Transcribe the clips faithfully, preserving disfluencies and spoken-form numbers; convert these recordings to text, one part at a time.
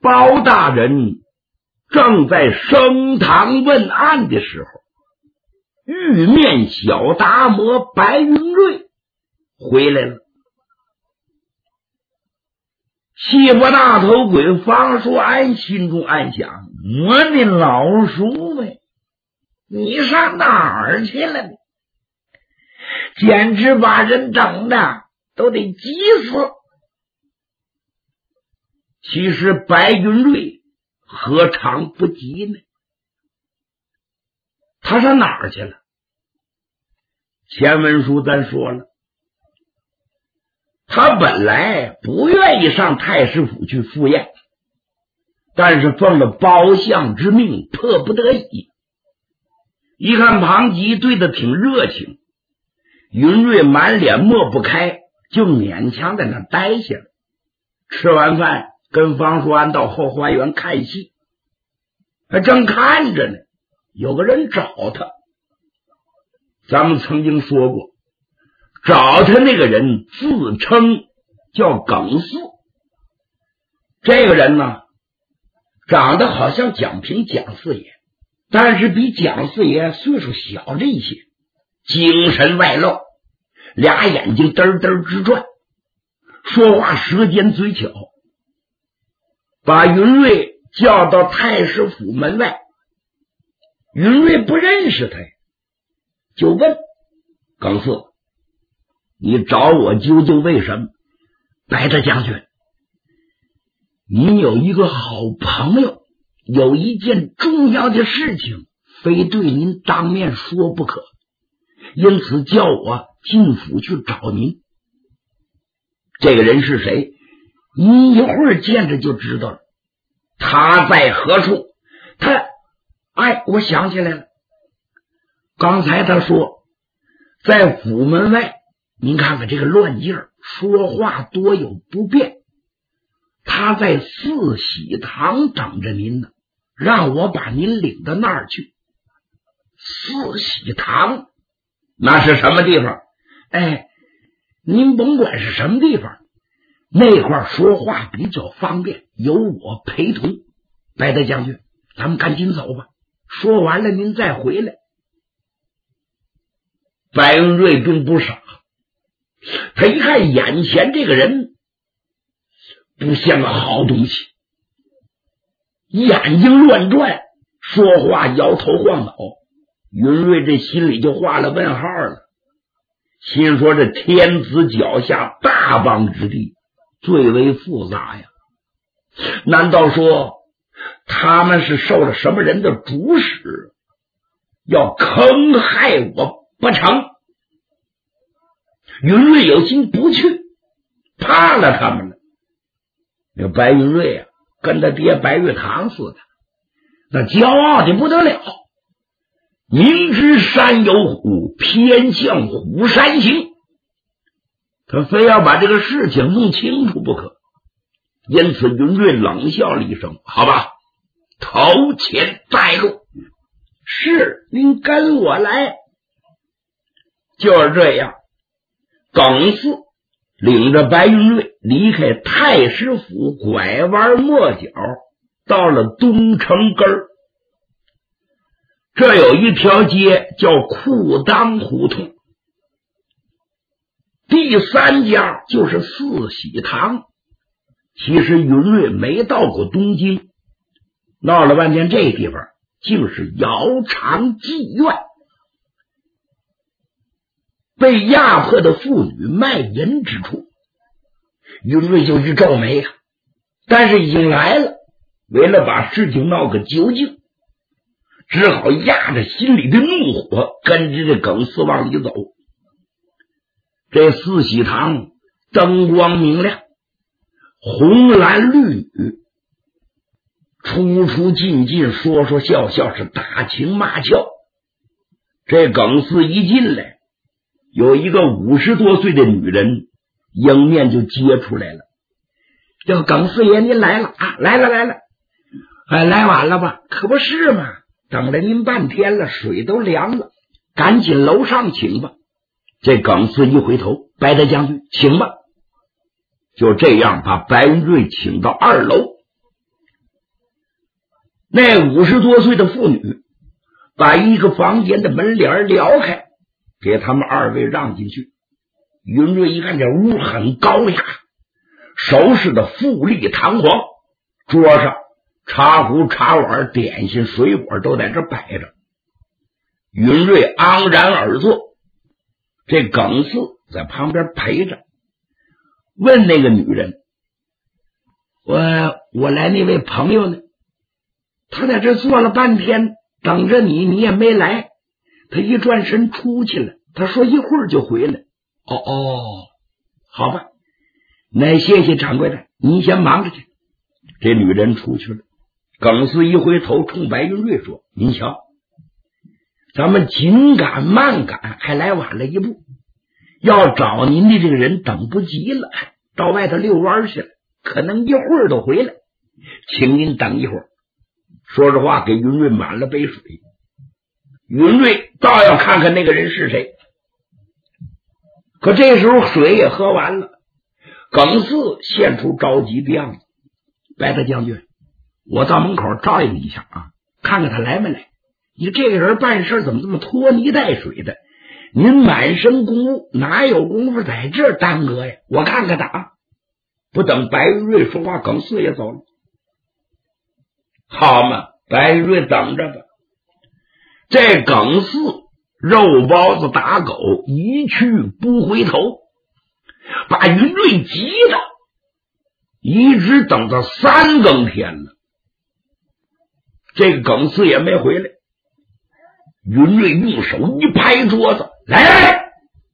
包大人正在升堂问案的时候，玉面小达摩白云瑞回来了。西伯大头鬼方说安心中暗想，我的老叔呗，你上哪儿去了呢？简直把人整的都得急死。其实白云瑞何尝不急呢？他上哪儿去了？前文书咱说了，他本来不愿意上太师府去赴宴，但是奉了包相之命，迫不得已。一看庞吉对他挺热情，云瑞满脸抹不开，就勉强在那待下了。吃完饭跟方叔安到后花园看戏，还正看着呢，有个人找他。咱们曾经说过，找他那个人自称叫耿四。这个人呢，长得好像蒋平蒋四爷，但是比蒋四爷岁数小了一些，精神外露，俩眼睛嘚嘚直转，说话舌尖嘴巧。把云瑞叫到太师府门外，云瑞不认识他，就问耿四，你找我究竟为什么？白大将军，您有一个好朋友，有一件重要的事情非对您当面说不可，因此叫我进府去找您。这个人是谁？您一会儿见着就知道了。他在何处？他，哎，我想起来了，刚才他说在府门外，您看看这个乱劲儿，说话多有不便。他在四喜堂等着您呢，让我把您领到那儿去。四喜堂那是什么地方？哎，您甭管是什么地方，那块说话比较方便，由我陪同。白大将军，咱们赶紧走吧，说完了您再回来。白云瑞并不傻，他一看眼前这个人不像个好东西，眼睛乱转，说话摇头晃脑。云瑞这心里就画了问号了，心说这天子脚下大邦之地最为复杂呀，难道说他们是受了什么人的主使，要坑害我不成？云瑞有心不去，怕了他们了。那白云瑞啊，跟他爹白玉堂似的，那骄傲的不得了，明知山有虎，偏向虎山行，他非要把这个事情弄清楚不可。因此云瑞冷笑了一声，好吧，头前带路。是，您跟我来。就是这样，耿四领着白云瑞离开太师府，拐弯抹角到了东城根儿。这有一条街叫裤裆胡同，第三家就是四喜堂。其实云瑞没到过东京，闹了半天这地方竟是姚长妓院，被压迫的妇女卖淫之处。云瑞就一皱眉啊，但是已经来了，为了把事情闹个究竟，只好压着心里的怒火，跟着这耿四往里走。这四喜堂灯光明亮，红蓝绿女出出进进，说说笑笑，是打情骂俏。这耿四一进来，有一个五十多岁的女人迎面就接出来了，叫耿四爷您来了啊，来了来了，哎，来晚了吧？可不是嘛，等了您半天了，水都凉了，赶紧楼上请吧。这耿四一回头，白大将军请吧。就这样把白云瑞请到二楼， 那五十多岁的妇女把一个房间的门帘撩开，给他们二位让进去。云瑞一看这屋很高雅，收拾的富丽堂皇，桌上茶壶茶碗点心水果都在这摆着。云瑞昂然而坐，这耿四在旁边陪着，问那个女人：我我来那位朋友呢？他在这坐了半天等着你，你也没来。他一转身出去了，他说一会儿就回来。哦哦，好吧，那谢谢掌柜的，你先忙着去。这女人出去了。耿四一回头冲白云瑞说：您瞧，咱们紧赶慢赶，还来晚了一步，要找您的这个人等不及了，到外头遛弯去了，可能一会儿都回来，请您等一会儿。说着话给云瑞满了杯水，云瑞倒要看看那个人是谁。可这时候水也喝完了，耿四现出着急的样子：白大将军，我到门口照应你一下啊，看看他来没来。你这个人办事怎么这么拖泥带水的？您满身公务，哪有功夫在这儿耽搁呀？我看看他啊！不等白云瑞说话，耿四也走了。好嘛，白云瑞等着吧。这耿四肉包子打狗，一去不回头，把云瑞急的一直等到三更天了，这个耿四也没回来。云瑞用手一拍桌子：来来！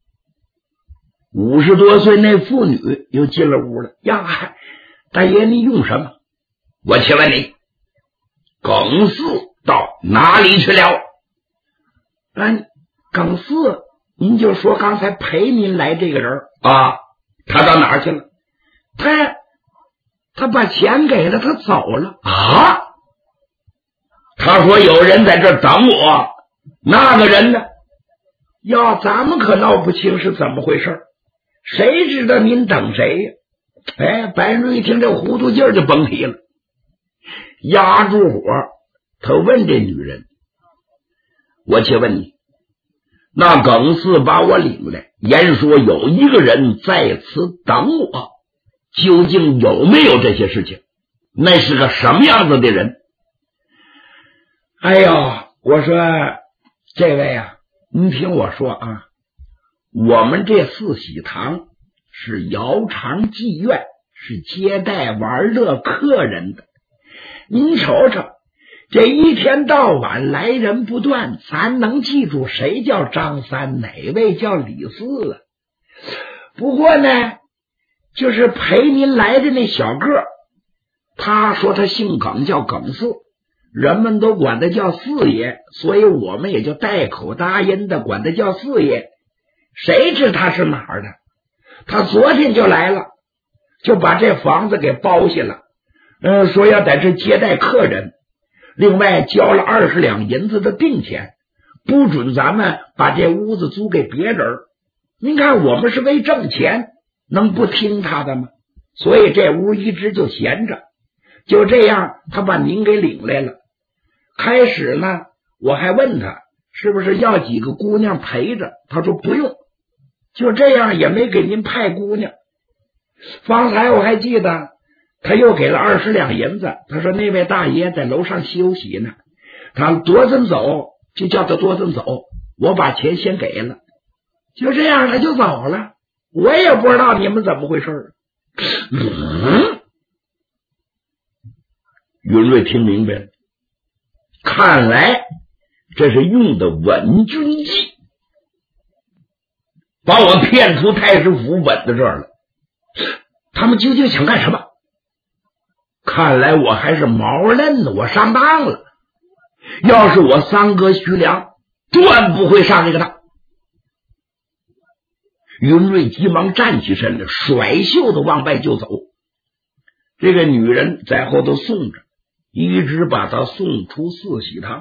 五十多岁那妇女又进了屋了。呀，大爷你用什么？我请问你，耿四到哪里去了？嗯，耿四，您就说刚才陪您来这个人啊，他到哪儿去了？他他把钱给了，他走了啊！他说有人在这等我，那个人呢？哟，咱们可闹不清是怎么回事，谁知道您等谁呀？哎，白瑞一听这糊涂劲儿就甭提了，压住火，他问这女人：我且问你，那耿四把我领来，言说有一个人在此等我，究竟有没有这些事情？那是个什么样子的人？哎呦，我说这位啊，您听我说啊，我们这四喜堂是窑厂妓院，是接待玩乐客人的。您瞅瞅，这一天到晚来人不断，咱能记住谁叫张三，哪位叫李四啊？不过呢，就是陪您来的那小个，他说他姓耿，叫耿四，人们都管他叫四爷，所以我们也就带口答音的管他叫四爷。谁知他是哪儿的？他昨天就来了，就把这房子给包下了，嗯，说要在这接待客人，另外交了二十两银子的定钱，不准咱们把这屋子租给别人。您看我们是为挣钱，能不听他的吗？所以这屋一直就闲着。就这样，他把您给领来了。开始呢，我还问他是不是要几个姑娘陪着，他说不用，就这样也没给您派姑娘。方才我还记得他又给了二十两银子，他说那位大爷在楼上休息呢，他多阵走就叫他多阵走，我把钱先给了，就这样他就走了。我也不知道你们怎么回事。嗯，云瑞听明白了，看来这是用的稳军计，把我骗出太师府，稳在这儿了。他们究竟想干什么？看来我还是毛嫩的，我上当了。要是我三哥徐良，断不会上这个当。云瑞急忙站起身来，甩袖子往外就走。这个女人在后头送着，一直把他送出四喜堂。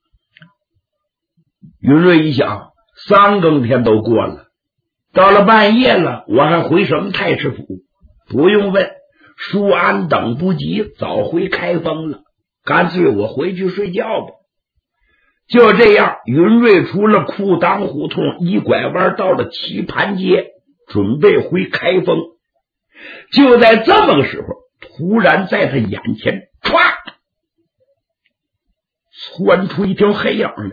云瑞一想，三更天都过了，到了半夜了，我还回什么太师府？不用问，舒安等不及，早回开封了。 干脆我回去睡觉吧。就这样，云瑞出了裤裆胡同，一拐弯到了棋盘街，准备回开封。就在这么个时候，突然在他眼前唰窜出一条黑影来。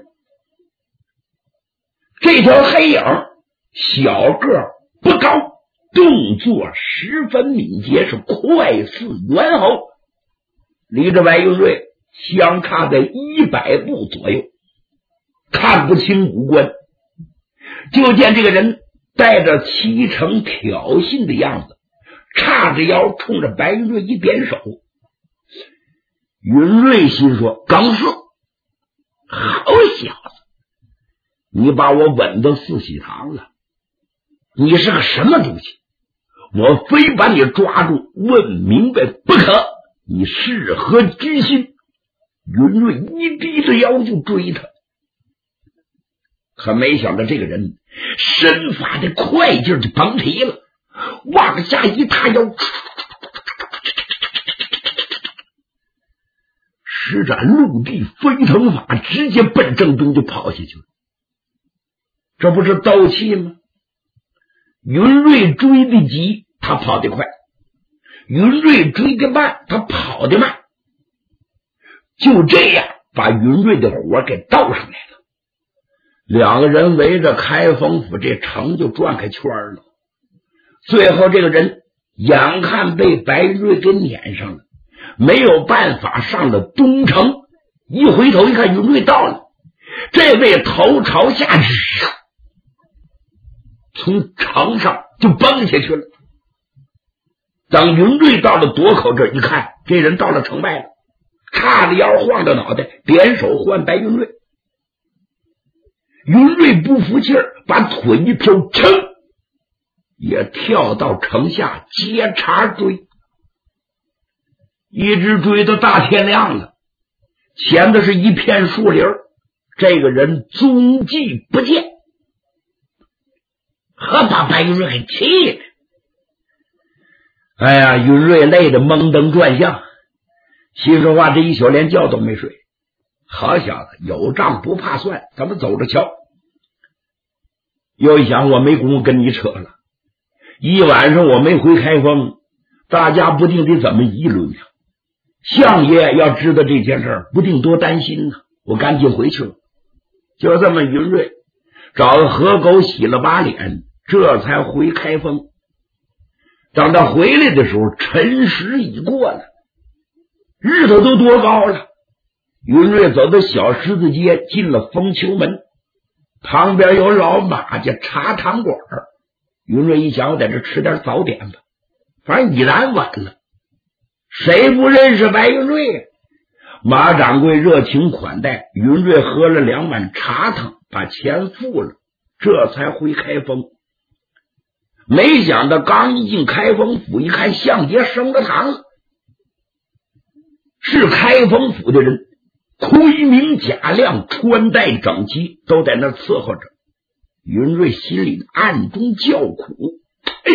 这条黑影小个不高，动作十分敏捷，是快似猿猴，离着白云瑞相差在一百步左右，看不清五官。就见这个人带着七成挑衅的样子，叉着腰冲着白云瑞一点手。云瑞心说：耿四，好小子，你把我稳到四喜堂了，你是个什么东西？我非把你抓住问明白不可，你是何居心？云瑞一低着腰就追他，可没想到这个人身法的快劲就甭提了，往下一踏腰，施展陆地飞腾法，直接奔正东就跑下去了。这不是斗气吗？云瑞追得急，他跑得快；云瑞追得慢，他跑得慢。就这样把云瑞的火给倒上来了。两个人围着开封府这城就转开圈了。最后这个人眼看被白云瑞给撵上了，没有办法上了东城，一回头一看云瑞到了，这位头朝下从城上就蹦下去了。等云瑞到了垛口这一看，这人到了城外了，叉着腰晃着脑袋，点手唤白云瑞。云瑞不服气儿，把腿一飘，噌也跳到城下接茬追，一直追到大天亮了，前的是一片树林，这个人踪迹不见，可把白云瑞给气的。哎呀，云瑞累得蒙灯转向，心说话这一宿连觉都没睡。好小子，有账不怕算，咱们走着瞧。又一想，我没工夫跟你扯了，一晚上我没回开封，大家不定得怎么议论呀。相爷要知道这件事，不定多担心呢。我赶紧回去了。就这么，云瑞找个河狗洗了把脸，这才回开封。等他回来的时候，辰时已过了，日头都多高了。云瑞走到小狮子街，进了丰丘门，旁边有老马家茶汤馆。云瑞一想，我在这吃点早点吧，反正已然晚了，谁不认识白云瑞啊？马掌柜热情款待，云瑞喝了两碗茶汤，把钱付了，这才回开封。没想到刚一进开封府，一看相爷升了堂了，是开封府的人，盔明甲亮，穿戴整齐，都在那伺候着。云瑞心里暗中叫苦，哎，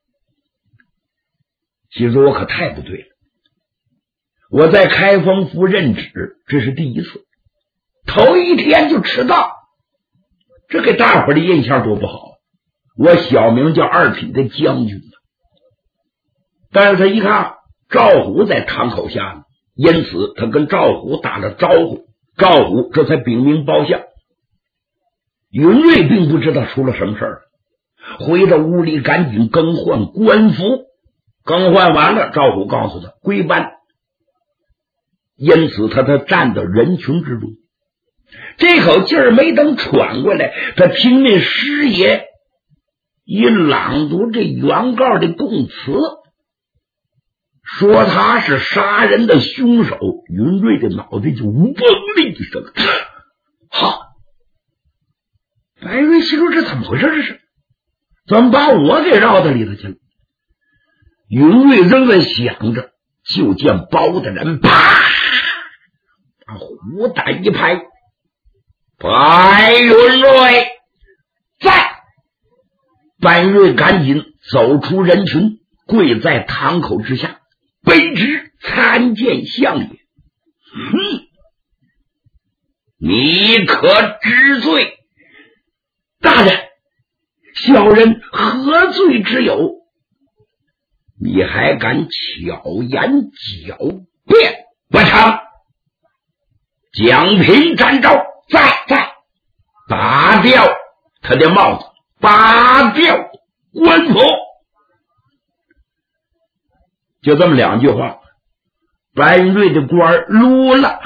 心说我可太不对了，我在开封府任职，这是第一次，头一天就迟到，这给大伙的印象多不好。我小名叫二品的将军，但是他一看赵虎在堂口下呢，因此他跟赵虎打了招呼，赵虎这才禀明报相。云瑞并不知道出了什么事儿，回到屋里赶紧更换官服，更换完了，赵虎告诉他归班，因此他才站到人群之中。这口气儿没等喘过来，他听那师爷一朗读这原告的供词，说他是杀人的凶手。云瑞的脑袋就嗡的一声，好，白瑞心说这怎么回事？这是怎么把我给绕到里头去了？云瑞正在想着，就见包大人啪把虎胆一拍，白云瑞在。白云瑞赶紧走出人群，跪在堂口之下，卑职参见相爷。 哼，你可知罪？ 大人，小人何罪之有？ 你还敢巧言狡辩？不成！蒋平站招，在在，拔掉他的帽子，拔掉官服。就这么两句话，白云瑞的官撸了，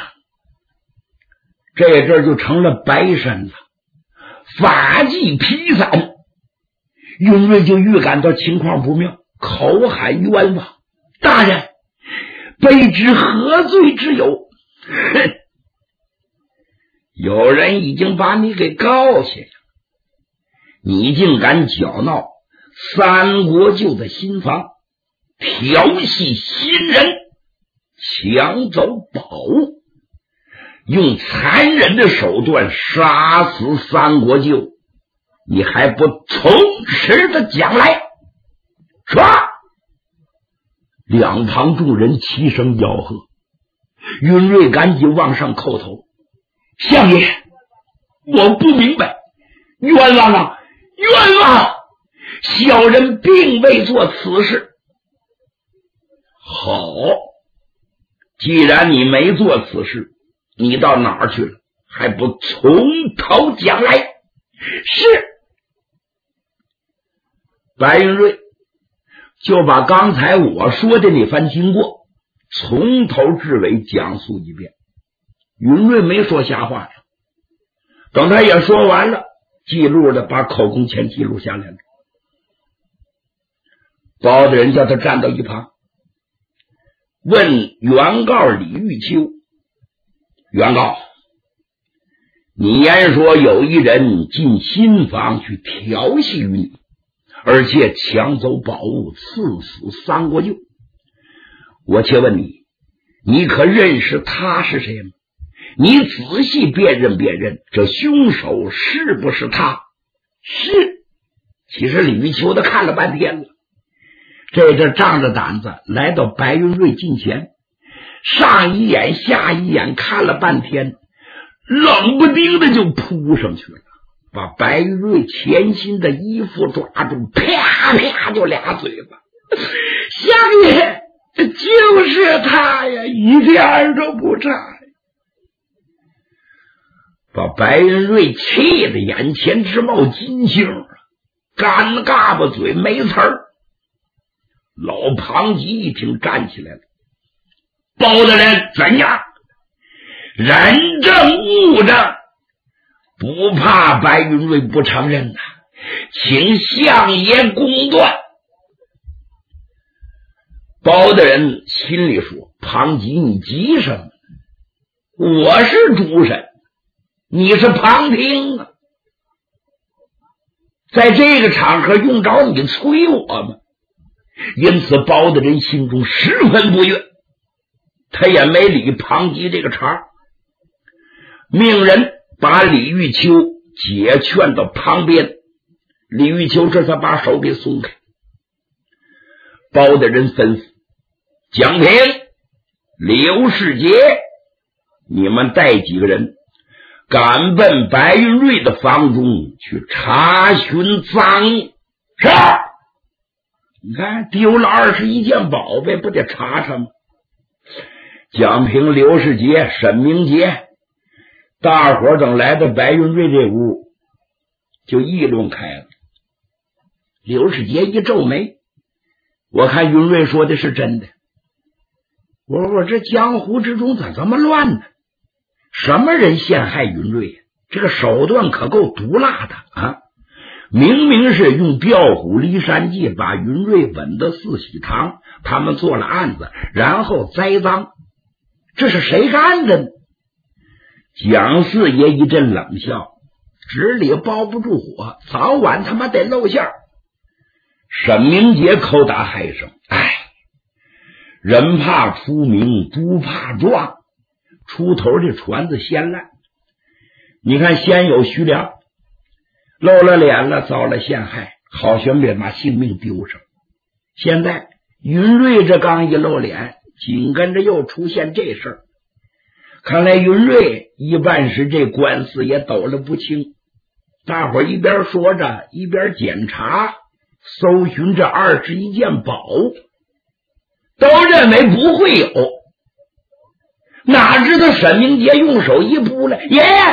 这阵就成了白身子，发髻披散。云瑞就预感到情况不妙，口喊冤枉：“ 大人，卑职何罪之有？” 哼，有人已经把你给告下了，你竟敢搅闹三国舅的新房，调戏新人，抢走宝物，用残忍的手段杀死三国舅，你还不从实的讲来？说！两旁众人齐声吆喝。云瑞赶紧往上叩头：“ 相爷，我不明白，冤枉啊，冤枉！小人并未做此事。” 好，既然你没做此事，你到哪儿去了？还不从头讲来？ 是。 白云瑞就把刚才我说的那番经过从头至尾讲述一遍。云瑞没说瞎话，等他也说完了，记录的把口供全记录下来了。包大人叫他站到一旁，问原告李玉秋：“原告，你言说有一人进新房去调戏于你，而且抢走宝物，刺死三国舅。我且问你，你可认识他是谁吗？你仔细辨认辨认，这凶手是不是他？” 是。 其实李玉秋的看了半天了，这阵仗着胆子来到白云瑞近前，上一眼下一眼看了半天，冷不丁的就扑上去了，把白云瑞前心的衣服抓住，啪啪就俩嘴巴。 相爷，就是他呀，一点都不差。 把白云瑞气得眼前直冒金星，干嘎巴嘴没词儿。老庞吉一听站起来了：“包大人怎样？人证物证，不怕白云瑞不承认呐、啊，请相爷公断。”包大人心里说：“庞吉，你急什么？我是主审，你是旁听啊，在这个场合用着你催我吗？”因此包大人心中十分不悦，他也没理庞吉这个茬，命人把李玉秋解劝到旁边。李玉秋这才把手给松开。包大人吩咐：“蒋平、刘世杰，你们带几个人赶奔白云瑞的房中去查询赃物。”是。你看丢了二十一件宝贝，不得查查吗？蒋平、刘世杰、沈明杰，大伙儿等来到白云瑞这屋，就议论开了。刘世杰一皱眉：“我看云瑞说的是真的。我说这江湖之中咋这么乱呢？什么人陷害云瑞呀？这个手段可够毒辣的啊！明明是用调虎离山计把云瑞稳到四喜堂，他们做了案子，然后栽赃，这是谁干的呢？”蒋四爷一阵冷笑：“纸里包不住火，早晚他妈得露馅。”沈明杰口打嗨声：“哎，人怕出名，猪怕壮，出头的船子先烂。你看，先有徐良露了脸了，遭了陷害，好悬别把性命丢上。现在云瑞这刚一露脸，紧跟着又出现这事儿。 看来云瑞一办事这官司也抖了不轻。大伙一边说着一边检查搜寻这二十一件宝，都认为不会有，哪知道沈明杰用手一扑来，爷爷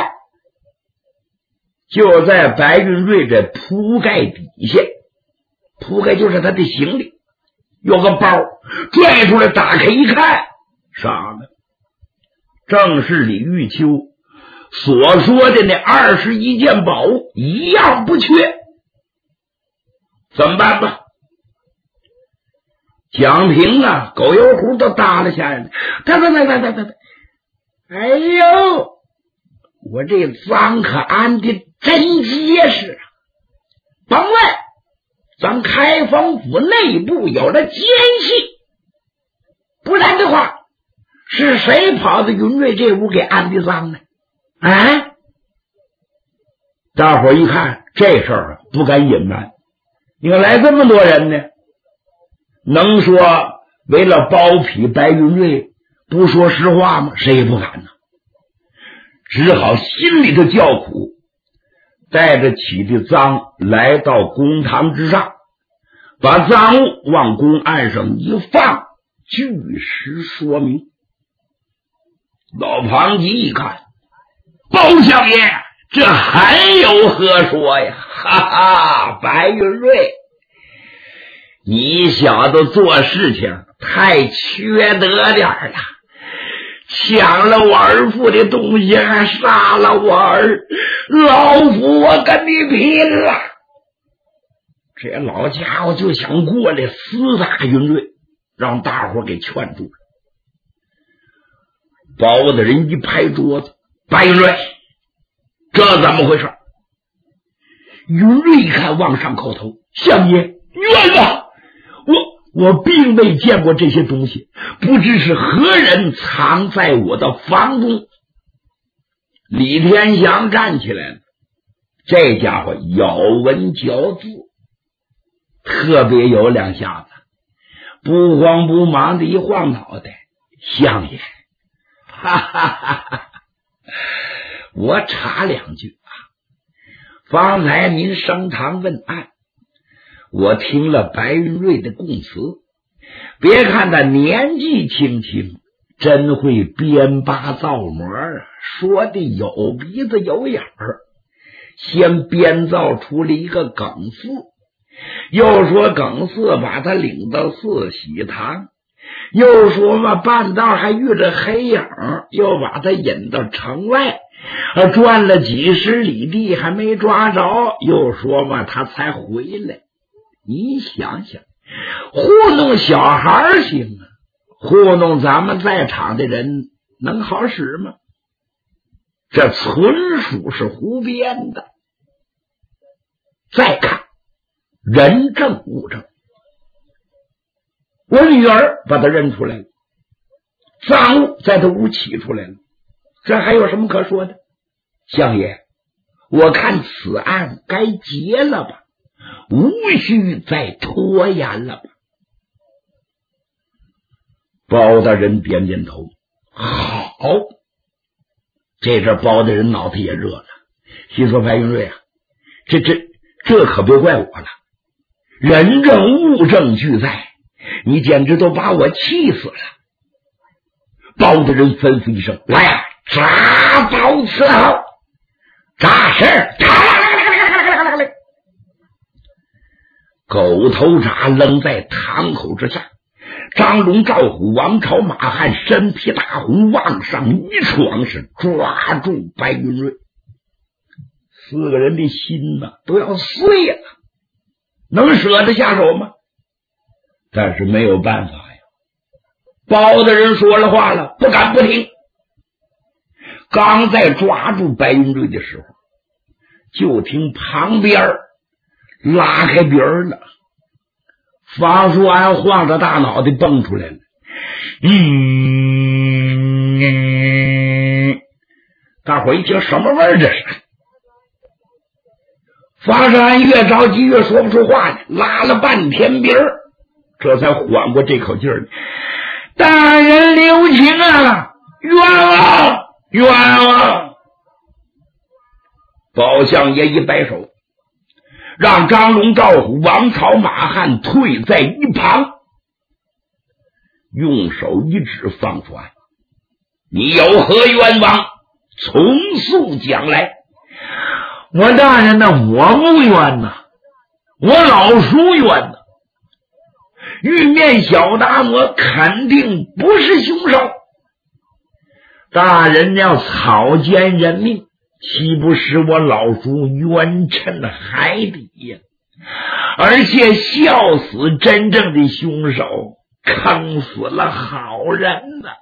就在白云瑞这铺盖底下，铺盖就是他的行李，有个包，拽出来打开一看，啥呢？正是李玉秋所说的那二十一件宝物，一样不缺。怎么办吧？蒋平啊，狗油壶都耷拉下来了。他他他他他他，哎呦，我这赃可安的真结实啊！甭问，咱开封府内部有了奸细，不然的话，是谁跑到云瑞这屋给安的赃呢？啊！大伙儿一看这事儿啊，不敢隐瞒。你看来这么多人呢，能说为了包庇白云瑞不说实话吗？谁也不敢呢。只好心里头叫苦，带着起的赃来到公堂之上，把赃物往公案上一放，据实说明。老庞吉一看，包相爷，这还有何说呀？哈哈，白云瑞，你小子做事情太缺德点儿了，抢了我儿父的东西，还杀了我儿，老夫我跟你拼了！这老家伙就想过来厮打云瑞，让大伙给劝住了。包大人一拍桌子，白云瑞，这怎么回事？云瑞一看往上叩头，相爷冤枉，我我并未见过这些东西，不知是何人藏在我的房中。李天祥站起来了，这家伙咬文嚼字，特别有两下子，不慌不忙的一晃脑袋，相爷，哈哈哈哈，我插两句啊，方才您升堂问案，我听了白云瑞的供词，别看他年纪轻轻，真会编八造模啊，说的有鼻子有眼儿。先编造出了一个耿四，又说耿四把他领到四喜堂，又说嘛半道还遇着黑影，又把他引到城外，转了几十里地还没抓着，又说嘛他才回来。你想想，糊弄小孩行啊，糊弄咱们在场的人能好使吗？这纯属是胡编的。再看人证物证，我女儿把他认出来了，赃物在他屋起出来了，这还有什么可说的？相爷，我看此案该结了吧，无需再拖延了吧。包大人点点头，好。这阵包大人脑袋也热了，心说白云瑞啊，这这这可别怪我了，人证物证俱在，你简直都把我气死了。包大人吩咐一声，来呀、啊，铡刀伺候，扎事狗头铡扔在堂口之下，张龙、赵虎、王朝、马汉身披大红往上一闯，是抓住白云瑞。四个人的心呐、啊、都要碎了，能舍得下手吗？但是没有办法呀，包大人说了话了，不敢不听。刚在抓住白云瑞的时候，就听旁边拉开鼻儿了，方书安晃着大脑袋蹦出来了，嗯，大伙一听什么味儿这是？方书安越着急越说不出话来，拉了半天鼻儿，这才缓过这口气儿。大人留情啊，冤枉！ 包相爷一摆手，让张龙、赵虎、王朝、马汉退在一旁，用手一指方叔安：“你有何冤枉？从速讲来。” 我大人呢，我不冤呐，我老叔冤呐。玉面小达摩肯定不是凶手。大人要草菅人命，岂不使我老叔冤沉海底呀？而且笑死真正的凶手，坑死了好人呢。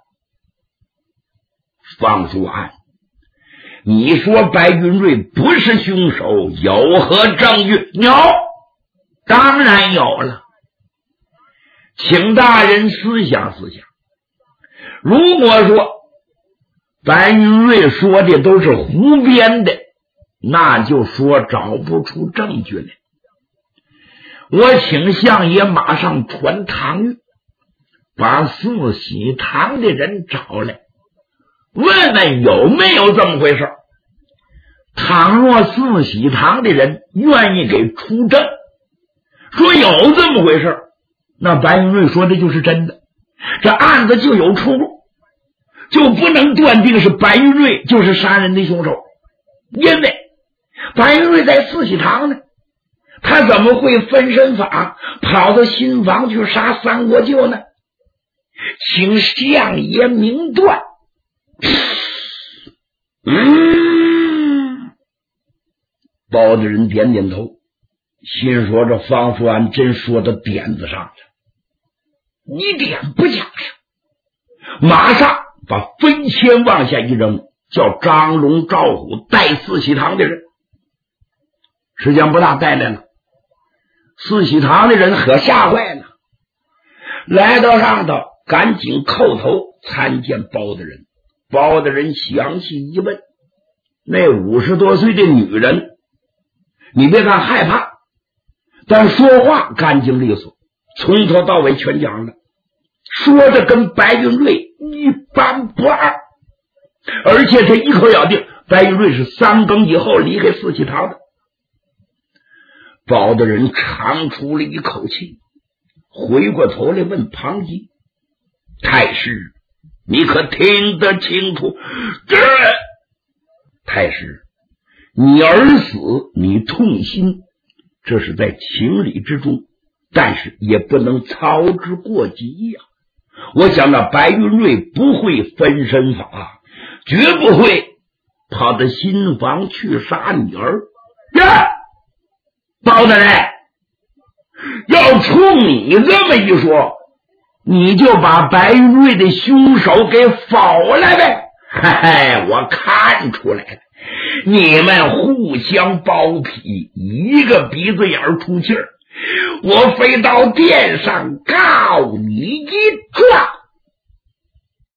方叔安，你说白云瑞不是凶手，有何证据？ 有，当然有了。请大人思想思想，如果说白云瑞说的都是胡编的，那就说找不出证据来。我请相爷马上传堂谕，把四喜堂的人找来，问问有没有这么回事。倘若四喜堂的人愿意给出证，说有这么回事，那白云瑞说的就是真的，这案子就有出路，就不能断定是白云瑞就是杀人的凶手。因为白云瑞在四喜堂呢，他怎么会分身法跑到新房去杀三国舅呢？请相爷明断。 嗯，包大人点点头，心说这方叔安真说到点子上了，一点不假呀。马上把分签往下一扔，叫张龙、赵虎带四喜堂的人。时间不大，带来了。四喜堂的人可吓坏了，来到上头，赶紧叩头参见包大人。包大人详细一问，那五十多岁的女人，你别看害怕，但说话干净利索，从头到尾全讲了，说的跟白云瑞一般不二，而且他一口咬定白云瑞是三更以后离开四喜堂的。包大人长出了一口气，回过头来问庞吉：“太师，你可听得清楚？”这太师，你儿死你痛心，这是在情理之中，但是也不能操之过急呀、啊。我想那白云瑞不会分身法，绝不会跑到新房去杀你儿。呀，包大人，要冲你这么一说，你就把白云瑞的凶手给否了呗。嘿嘿，我看出来了，你们互相包庇，一个鼻子眼出气儿，我非到殿上告你一状。